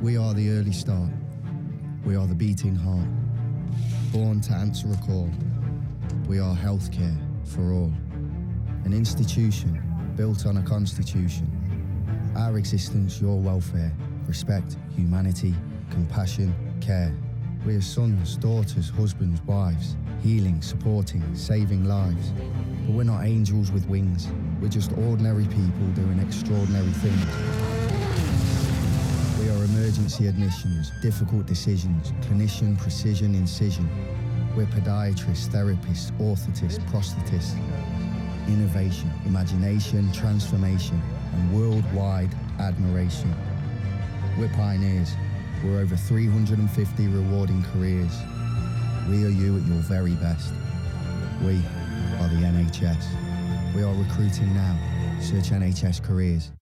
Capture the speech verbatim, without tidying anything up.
We are the early start. We are the beating heart. Born to answer a call. We are healthcare for all. An institution built on a constitution. Our existence, your welfare. Respect, humanity, compassion, care. We are sons, daughters, husbands, wives. Healing, supporting, saving lives. But we're not angels with wings. We're just ordinary people doing extraordinary things. We are emergency admissions, difficult decisions, clinician, precision, incision. We're podiatrists, therapists, orthotists, prosthetists. Innovation, imagination, transformation, and worldwide admiration. We're pioneers. We're over three hundred fifty rewarding careers. We are you at your very best. We are the N H S. We are recruiting now. Search N H S Careers.